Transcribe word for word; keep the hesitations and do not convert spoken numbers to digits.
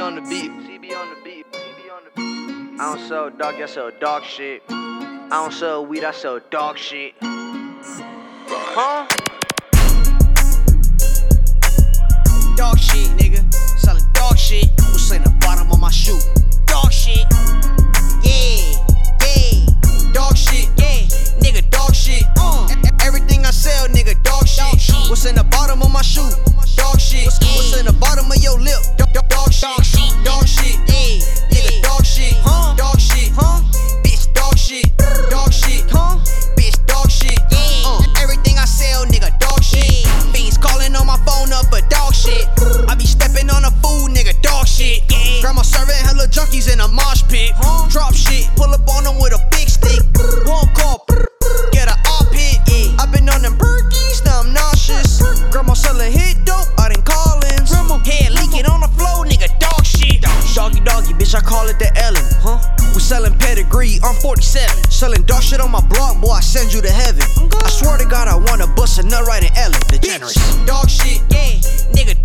on the beat. C B on the beat. C B on the beat. I don't sell dog, I sell dog shit. I don't sell weed, I sell dog shit. Huh? Dog shit, nigga. Selling dog shit. What's in the bottom of my shoe? Dog shit. Yeah, yeah. Dog shit, yeah. Nigga, dog shit. Uh. Everything I sell, nigga, dog shit. What's in the bottom of my shoe? Dog shit. What's in the bottom of your lip? Dog, dog, dog shit. Dog shit. Yeah, nigga, dog shit. Huh? Dog shit. Huh? Bitch, dog shit. Dog shit. Huh? Bitch, dog shit. Yeah. Uh. Everything I sell, nigga, dog shit. Fiends calling on my phone up for dog shit. I be stepping on the food, nigga, dog shit. Yeah. Grandma serving hella junkies in a mosh pit. Huh? Drop shit, pull up on them with a big stick. One call, get a op hit. Yeah. I been on them perkies, now I'm nauseous. Grandma selling hit dope, out in Collins. Grandma head leaking on the floor, nigga, dog shit. Doggy doggy, bitch, I call it the Ellen. Huh? We selling pedigree, I'm forty-seven. Selling dog shit on my block, boy, I send you to heaven. I swear to God, I wanna bust a nut right in Ellen, the generous. Dog shit, yeah, nigga.